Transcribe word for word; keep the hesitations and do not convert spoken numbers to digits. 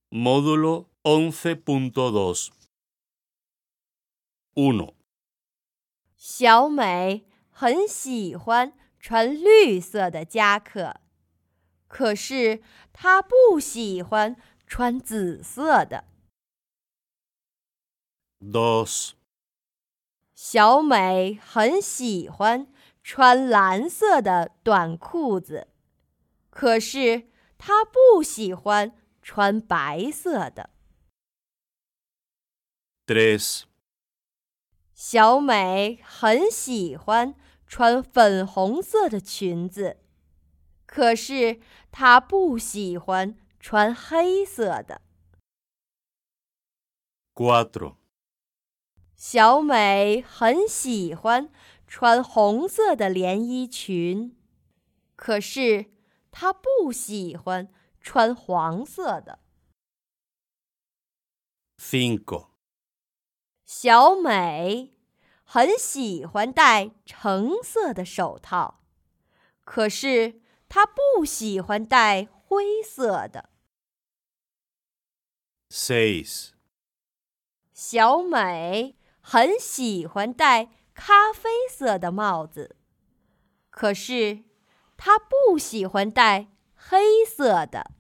Módulo once punto dos. uno. 小美很喜欢穿绿色的夹克，可是她不喜欢穿紫色的。 dos. 小美很喜欢穿蓝色的短裤子，可是她不喜欢穿白色的。 tres. 小美很喜欢穿粉红色的裙子，可是她不喜欢穿黑色的。 cuatro. 小美很喜欢穿红色的连衣裙，可是她不喜欢穿黄色的。 cinco. 小美很喜欢戴橙色的手套，可是她不喜欢戴灰色的。 seis. 小美很喜欢戴咖啡色的帽子，可是她不喜欢戴黑色的。